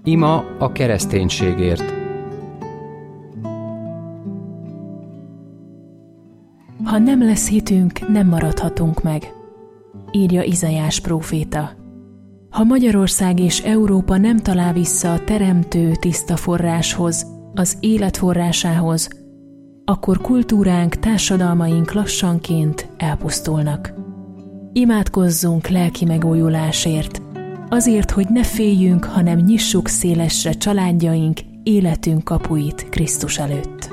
Ima a kereszténységért. Ha nem lesz hitünk, nem maradhatunk meg, írja Izaiás próféta. Ha Magyarország és Európa nem talál vissza a teremtő tiszta forráshoz, az élet forrásához, akkor kultúránk, társadalmaink lassanként elpusztulnak. Imádkozzunk lelki megújulásért, azért, hogy ne féljünk, hanem nyissuk szélesre családjaink, életünk kapuit Krisztus előtt.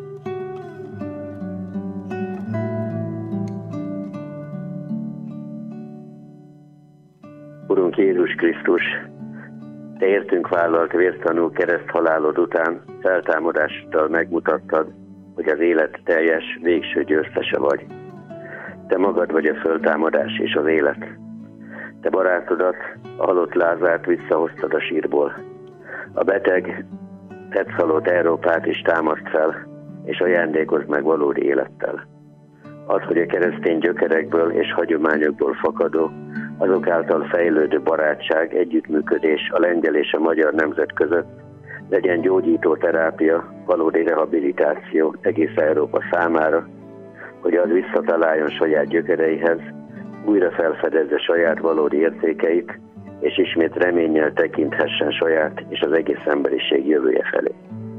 Urunk Jézus Krisztus, Te értünk vállalt vértanú kereszthalálod után feltámadással megmutattad, hogy az élet teljes, végső győztese vagy. Te magad vagy a föltámadás és az élet. Te barátodat, a halott Lázárt visszahoztad a sírból. A beteg, tetszhalott Európát is támaszt fel, és ajándékozd meg valódi élettel. Az, hogy a keresztény gyökerekből és hagyományokból fakadó, azok által fejlődő barátság, együttműködés a lengyel és a magyar nemzet között legyen gyógyító terápia, valódi rehabilitáció egész Európa számára, hogy az visszataláljon saját gyökereihez, újra felfedezze saját valódi értékeit, és ismét reménnyel tekinthessen saját és az egész emberiség jövője felé.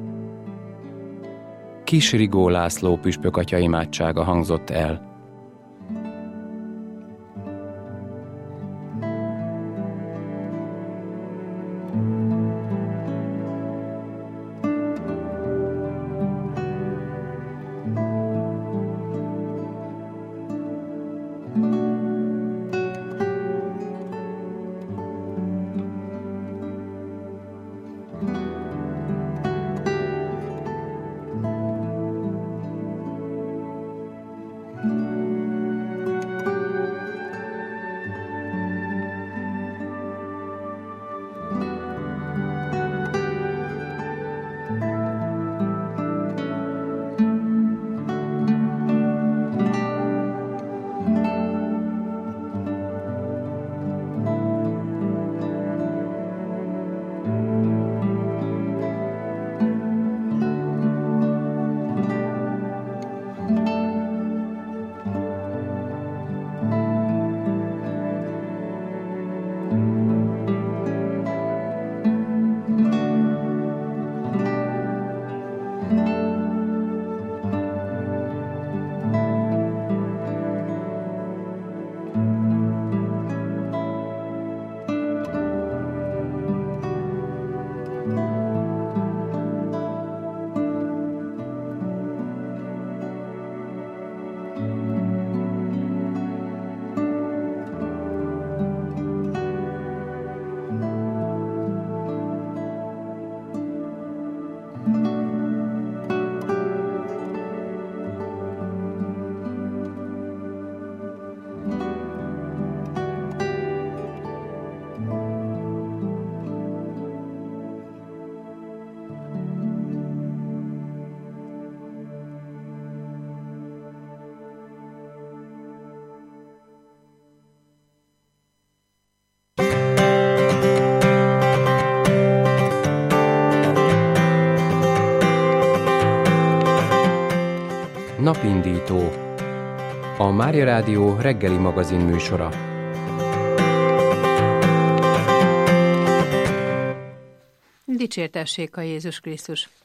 Kis Rigó László püspökatya imádsága hangzott el. Napindító, a Mária Rádió reggeli magazin műsora. Dicsértessék a Jézus Krisztus!